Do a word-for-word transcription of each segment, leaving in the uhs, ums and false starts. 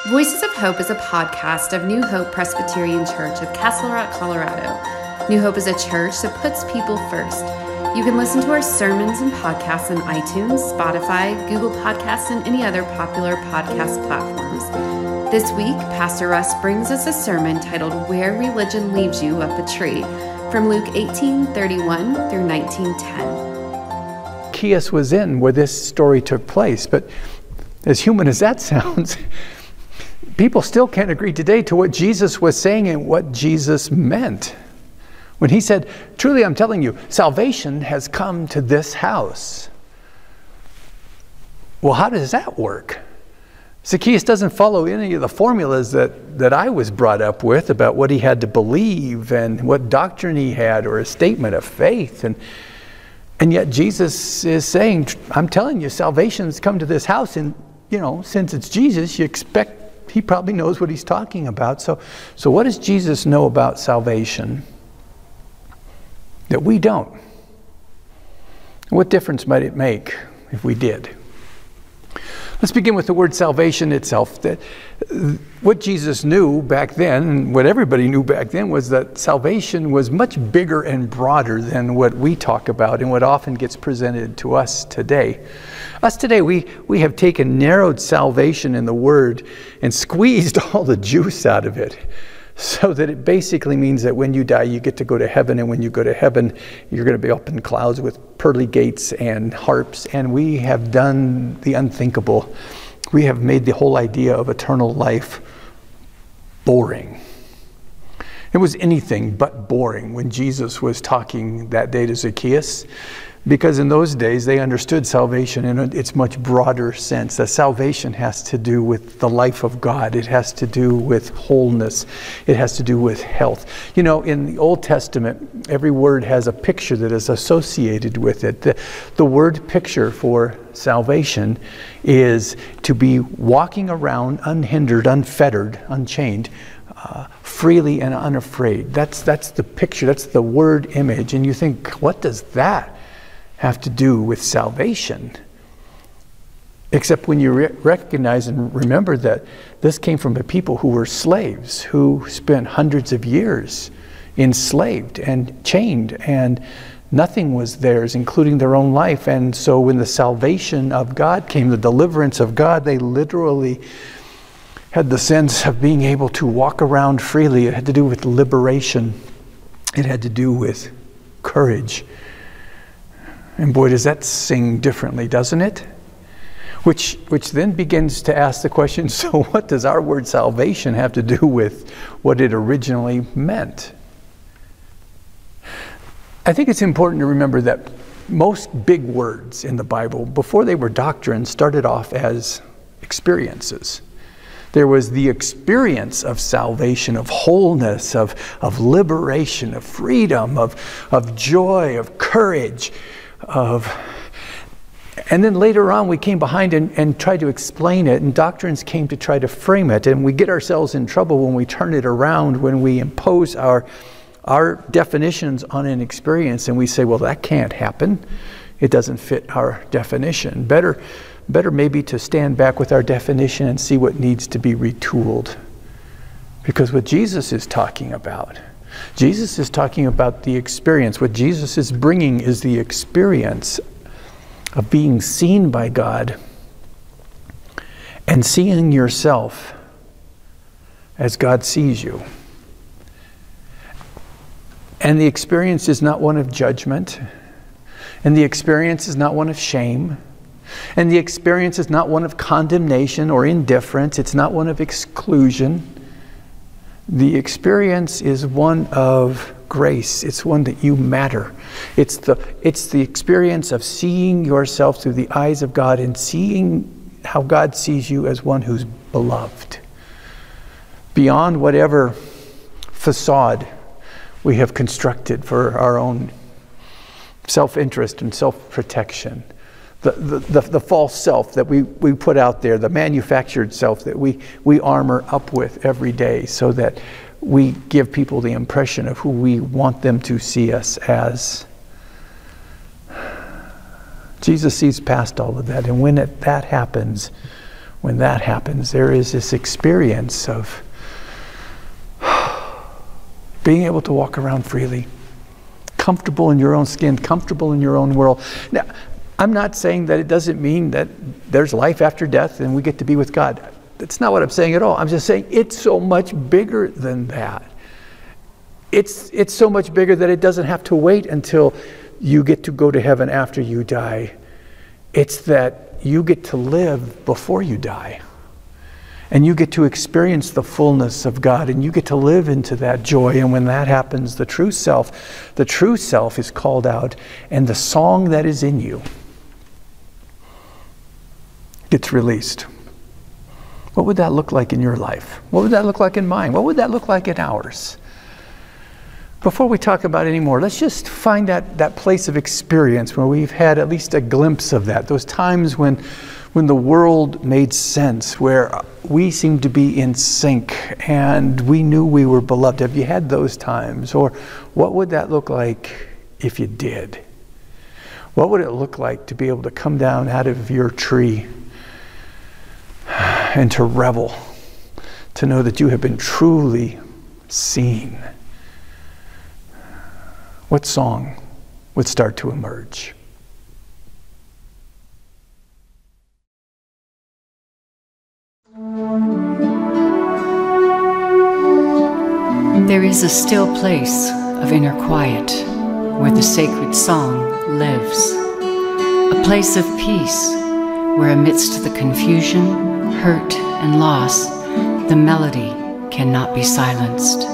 Voices of Hope is a podcast of New Hope Presbyterian Church of Castle Rock, Colorado. New Hope is a church that puts people first. You can listen to our sermons and podcasts on iTunes, Spotify, Google Podcasts, and any other popular podcast platforms. This week, Pastor Russ brings us a sermon titled Where Religion Leaves You Up a Tree, from Luke eighteen thirty-one through nineteen ten. Zacchaeus was in where this story took place, but as human as that sounds, people still can't agree today to what Jesus was saying and what Jesus meant. When he said, truly I'm telling you, salvation has come to this house. Well, how does that work? Zacchaeus doesn't follow any of the formulas that, that I was brought up with about what he had to believe and what doctrine he had or a statement of faith. And, and yet Jesus is saying, I'm telling you, salvation's come to this house. And, you know, since it's Jesus, you expect he probably knows what he's talking about. So, so what does Jesus know about salvation that we don't? What difference might it make if we did? Let's begin with the word salvation itself. That what Jesus knew back then, and what everybody knew back then, was that salvation was much bigger and broader than what we talk about and what often gets presented to us today. Us today, we, we have taken narrowed salvation in the word and squeezed all the juice out of it, so that it basically means that when you die, you get to go to heaven, and when you go to heaven, you're going to be up in clouds with pearly gates and harps, and we have done the unthinkable. We have made the whole idea of eternal life boring. It was anything but boring when Jesus was talking that day to Zacchaeus, because in those days they understood salvation in its much broader sense. That salvation has to do with the life of God. It has to do with wholeness. It has to do with health. You know, in the Old Testament, every word has a picture that is associated with it. The, the word picture for salvation is to be walking around unhindered, unfettered, unchained, uh, freely and unafraid. That's, that's the picture. That's the word image. And you think, what does that have to do with salvation? Except when you re- recognize and remember that this came from a people who were slaves, who spent hundreds of years enslaved and chained, and nothing was theirs, including their own life. And so when the salvation of God came, the deliverance of God, they literally had the sense of being able to walk around freely. It had to do with liberation. It had to do with courage. And boy, does that sing differently, doesn't it? Which which then begins to ask the question, so what does our word salvation have to do with what it originally meant? I think it's important to remember that most big words in the Bible, before they were doctrines, started off as experiences. There was the experience of salvation, of wholeness, of, of liberation, of freedom, of, of joy, of courage, of, and then later on we came behind and, and tried to explain it, and doctrines came to try to frame it, and we get ourselves in trouble when we turn it around, when we impose our our definitions on an experience, and we say, well, that can't happen. It doesn't fit our definition. Better, better maybe to stand back with our definition and see what needs to be retooled. Because what Jesus is talking about, Jesus is talking about the experience. What Jesus is bringing is the experience of being seen by God and seeing yourself as God sees you. And the experience is not one of judgment. And the experience is not one of shame. And the experience is not one of condemnation or indifference. It's not one of exclusion. The experience is one of grace. It's one that you matter. It's the, it's the experience of seeing yourself through the eyes of God and seeing how God sees you as one who's beloved. Beyond whatever facade we have constructed for our own self-interest and self-protection. The, the, the, the false self that we, we put out there, the manufactured self that we, we armor up with every day so that we give people the impression of who we want them to see us as. Jesus sees past all of that, and when it, that happens, when that happens, there is this experience of being able to walk around freely, comfortable in your own skin, comfortable in your own world. Now, I'm not saying that it doesn't mean that there's life after death and we get to be with God. That's not what I'm saying at all. I'm just saying it's so much bigger than that. It's, it's so much bigger that it doesn't have to wait until you get to go to heaven after you die. It's that you get to live before you die. And you get to experience the fullness of God, and you get to live into that joy. And when that happens, the true self, the true self is called out, and the song that is in you gets released. What would that look like in your life? What would that look like in mine? What would that look like in ours? Before we talk about it anymore, let's just find that, that place of experience where we've had at least a glimpse of that. Those times when, when the world made sense, where we seemed to be in sync and we knew we were beloved. Have you had those times? Or what would that look like if you did? What would it look like to be able to come down out of your tree and to revel, to know that you have been truly seen? What song would start to emerge? There is a still place of inner quiet where the sacred song lives. A place of peace where amidst the confusion, hurt, and loss, the melody cannot be silenced.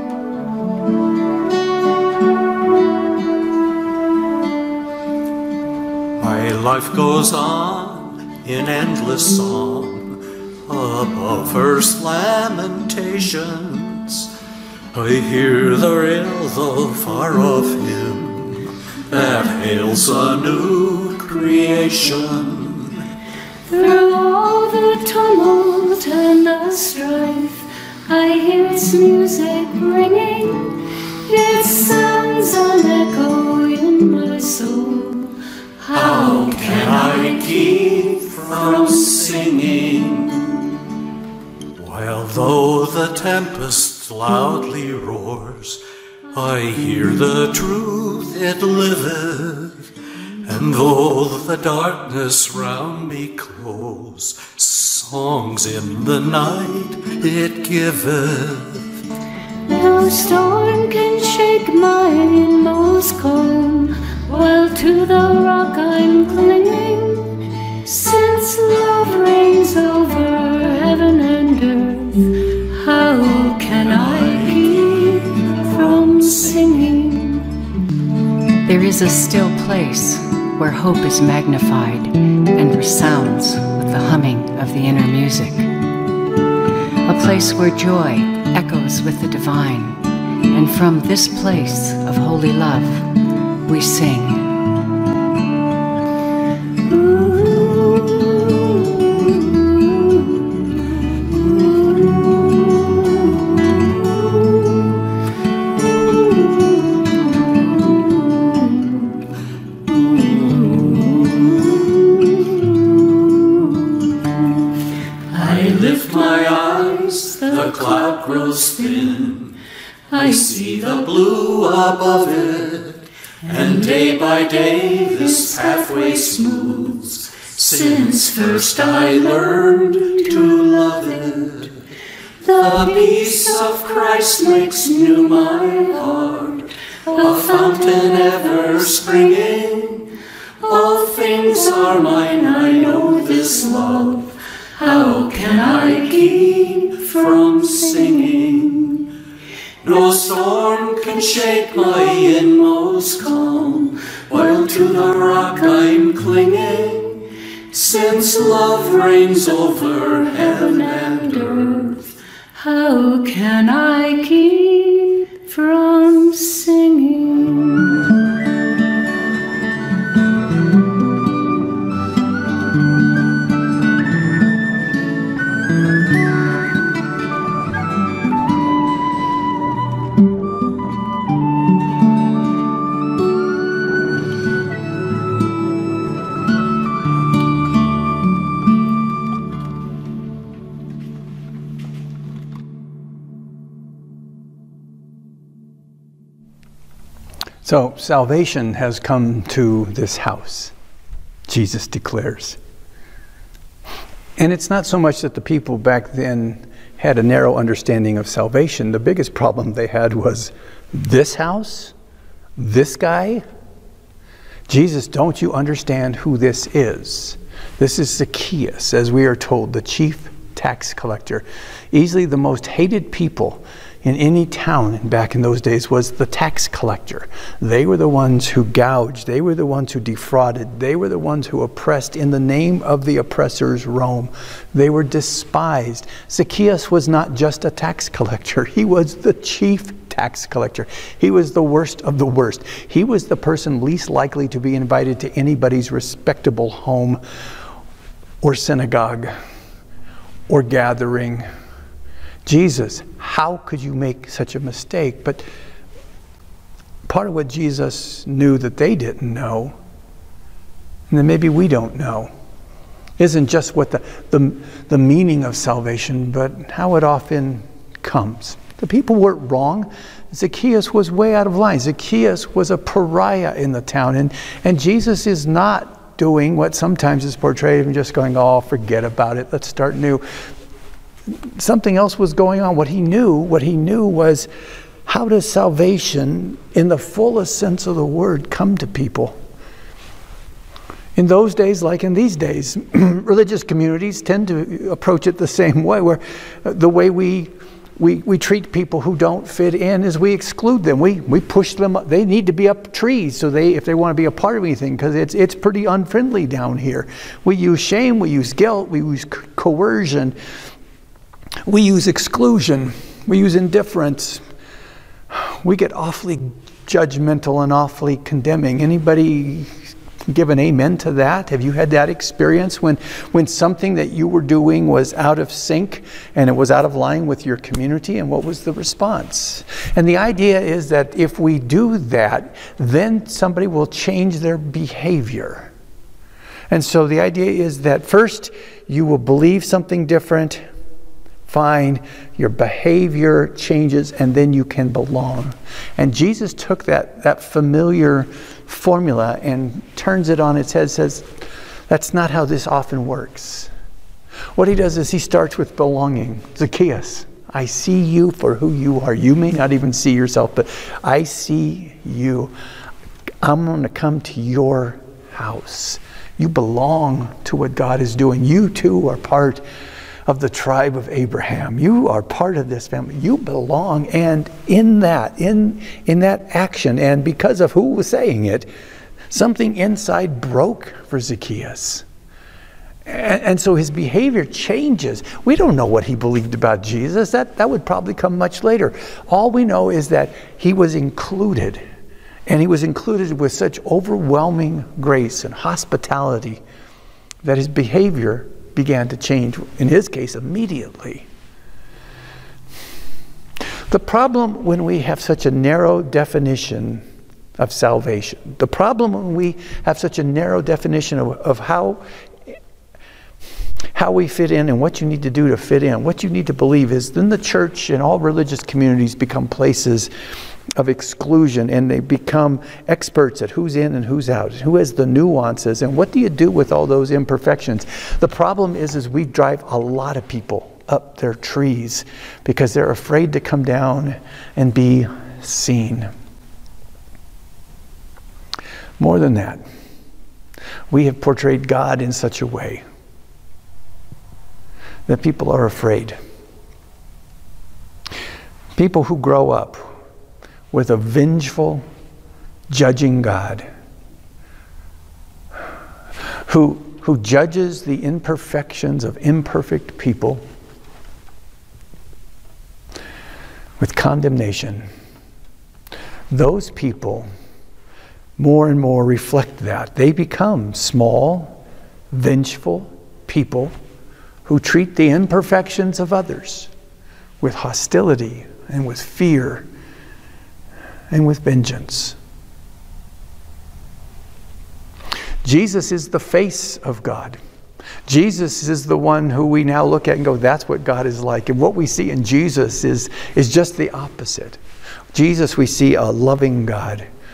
My life goes on in endless song above earth's lamentations. I hear the rill, though far off him, that hails a new creation. Through all the tumult and the strife, I hear its music ringing, its sounds an echo in my soul. How can I keep from singing? While though the tempest loudly roars, I hear the truth it liveth, and though the darkness round me close, songs in the night it giveth. No storm can shake my inmost calm, while to the rock I'm clinging, since love reigns over heaven and earth. How can I keep from singing? There is a still place where hope is magnified and resounds with the humming of the inner music. A place where joy echoes with the divine, and from this place of holy love, we sing. The cloud grows thin, I see the blue above it, and day by day this pathway smooths, since first I learned to love it. The peace of Christ makes new my heart, a fountain ever springing. All things are mine, I know this love. How can I keep from singing? No storm can shake my inmost calm, while to the rock I'm clinging, since love reigns over heaven and earth. How can I keep from singing? So salvation has come to this house, Jesus declares. And it's not so much that the people back then had a narrow understanding of salvation. The biggest problem they had was this house, this guy. Jesus, don't you understand who this is? This is Zacchaeus, as we are told, the chief tax collector. Easily the most hated people in any town back in those days was the tax collector. They were the ones who gouged. They were the ones who defrauded. They were the ones who oppressed in the name of the oppressors, Rome. They were despised. Zacchaeus was not just a tax collector. He was the chief tax collector. He was the worst of the worst. He was the person least likely to be invited to anybody's respectable home or synagogue or gathering. Jesus, how could you make such a mistake? But part of what Jesus knew that they didn't know, and that maybe we don't know, isn't just what the, the, the meaning of salvation, but how it often comes. The people weren't wrong. Zacchaeus was way out of line. Zacchaeus was a pariah in the town. And, and Jesus is not doing what sometimes is portrayed and just going, oh, forget about it. Let's start new. Something else was going on. What he knew, what he knew was, how does salvation, in the fullest sense of the word, come to people? In those days, like in these days, religious communities tend to approach it the same way, where the way we we we treat people who don't fit in is we exclude them. We we push them up. They need to be up trees so they if they want to be a part of anything, because it's it's pretty unfriendly down here. We use shame, we use guilt, we use co- coercion. We use exclusion. We use indifference. We get awfully judgmental and awfully condemning. Anybody give an amen to that? Have you had that experience when, when something that you were doing was out of sync and it was out of line with your community? And what was the response? And the idea is that if we do that, then somebody will change their behavior. And so the idea is that first you will believe something different. Fine, your behavior changes, and then you can belong. And Jesus took that, that familiar formula and turns it on its head, says, that's not how this often works. What he does is he starts with belonging. Zacchaeus, I see you for who you are. You may not even see yourself, but I see you. I'm going to come to your house. You belong to what God is doing. You too are part of the tribe of Abraham. You are part of this family. You belong. And in that, in, in that action, and because of who was saying it, something inside broke for Zacchaeus. And, and so his behavior changes. We don't know what he believed about Jesus. That, that would probably come much later. All we know is that he was included. And he was included with such overwhelming grace and hospitality that his behavior began to change, in his case, immediately. The problem when we have such a narrow definition of salvation, the problem when we have such a narrow definition of, of how, how we fit in and what you need to do to fit in, what you need to believe, is then the church and all religious communities become places of exclusion, and they become experts at who's in and who's out, who has the nuances, and what do you do with all those imperfections. The problem is, is we drive a lot of people up their trees because they're afraid to come down and be seen. More than that, we have portrayed God in such a way that people are afraid. People who grow up with a vengeful, judging God who, who judges the imperfections of imperfect people with condemnation. Those people more and more reflect that. They become small, vengeful people who treat the imperfections of others with hostility and with fear and with vengeance. Jesus is the face of God. Jesus is the one who we now look at and go, that's what God is like. And what we see in Jesus is, is just the opposite. Jesus, we see a loving God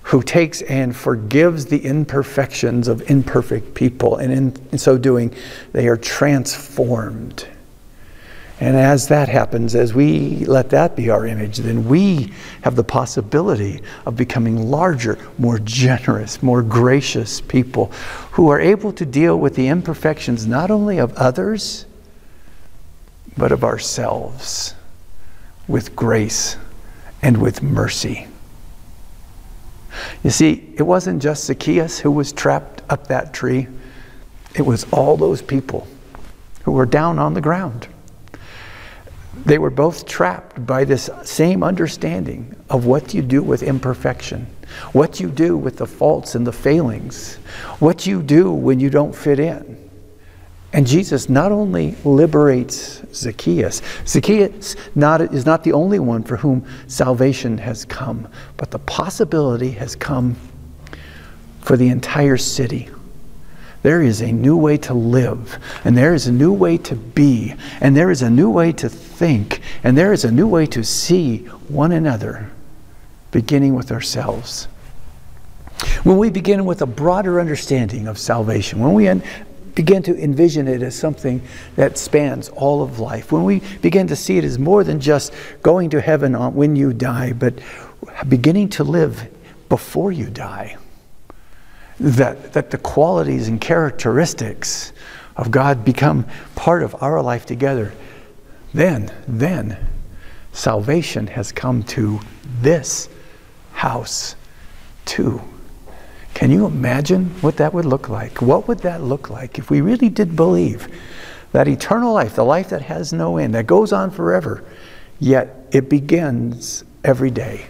who takes and forgives the imperfections of imperfect people. And in, in so doing, they are transformed. And as that happens, as we let that be our image, then we have the possibility of becoming larger, more generous, more gracious people who are able to deal with the imperfections not only of others, but of ourselves with grace and with mercy. You see, it wasn't just Zacchaeus who was trapped up that tree. It was all those people who were down on the ground. They were both trapped by this same understanding of what you do with imperfection, what you do with the faults and the failings, what you do when you don't fit in. And Jesus not only liberates Zacchaeus, Zacchaeus not, is not the only one for whom salvation has come, but the possibility has come for the entire city. There is a new way to live, and there is a new way to be, and there is a new way to think, and there is a new way to see one another, beginning with ourselves. When we begin with a broader understanding of salvation, when we un- begin to envision it as something that spans all of life, when we begin to see it as more than just going to heaven on when you die, but beginning to live before you die, That, that the qualities and characteristics of God become part of our life together, then, then salvation has come to this house too. Can you imagine what that would look like? What would that look like if we really did believe that eternal life, the life that has no end, that goes on forever, yet it begins every day?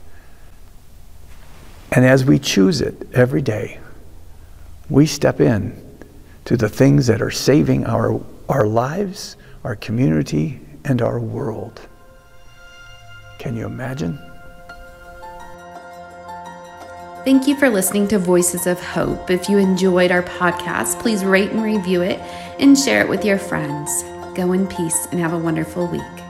And as we choose it every day, we step in to the things that are saving our, our lives, our community, and our world. Can you imagine? Thank you for listening to Voices of Hope. If you enjoyed our podcast, please rate and review it and share it with your friends. Go in peace and have a wonderful week.